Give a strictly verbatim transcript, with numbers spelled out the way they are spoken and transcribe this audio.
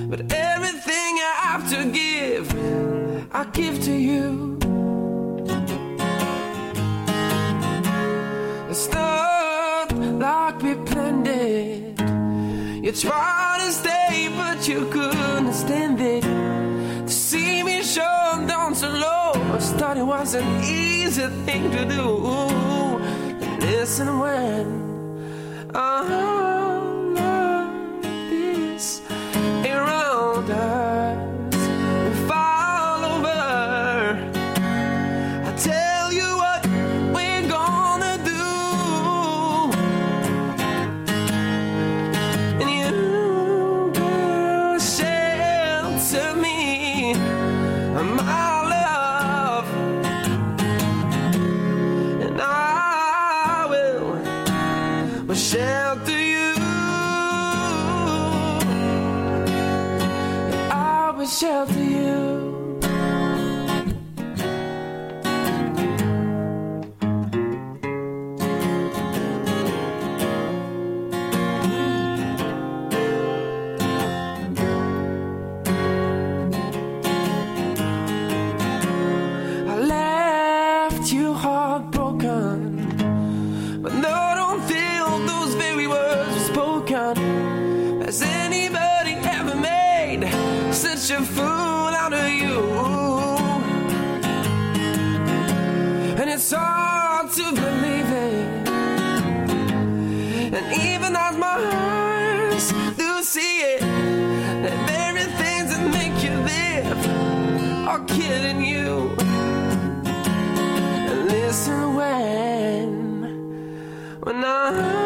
but everything I have to give, I give to you. It's not like we planned it. You tried to stay, but you couldn't stand it. To see me show down so low, I thought it was an easy thing to do. Listen when all of this around us will fall over. I tell you what we're gonna do, and you will shelter me, my love, and I will, will shelter you. I will shelter you. I left you heartbroken, but no, don't feel those very words were spoken. Has anybody ever made such a fool out of you? And it's hard to believe it, and even as my eyes do see it, that very things that make you live are killing you. And listen when, when I